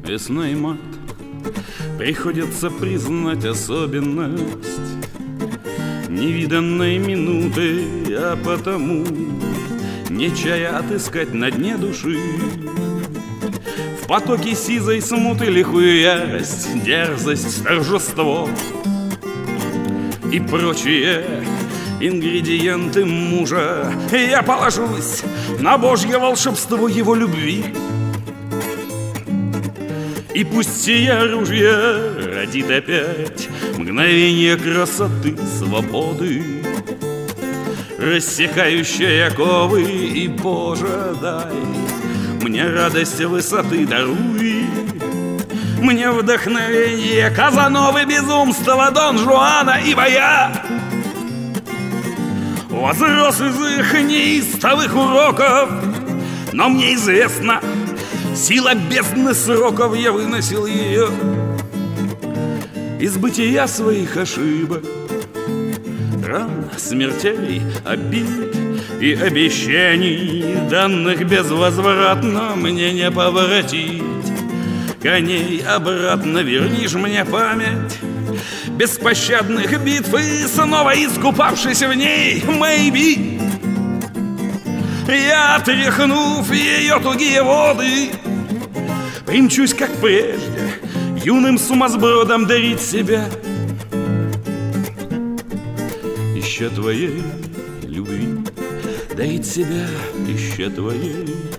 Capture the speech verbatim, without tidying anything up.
весной мат. Приходится признать особенность невиданной минуты, а потому, не чая отыскать на дне души в потоке сизой смуты лихую ярость, дерзость, торжество и прочие ингредиенты мужа. Я положусь на божье волшебство его любви, и пусть сие оружие родит опять мгновение красоты, свободы, рассекающие оковы. И, Боже, дай мне радость высоты, даруй мне вдохновение Казановы, безумства Дон Жуана, ибо я возрос из их неистовых уроков. Но мне известно, сила бездны сроков, я выносил ее из бытия своих ошибок, ран, смертей, обид и обещаний, данных безвозвратно мне не поворотить. Коней обратно верни ж мне память беспощадных битв, и снова искупавшись в ней, maybe, я, отряхнув ее тугие воды, примчусь, как прежде, юным сумасбродом дарить себя еще твоей любви, дарить себя еще твоей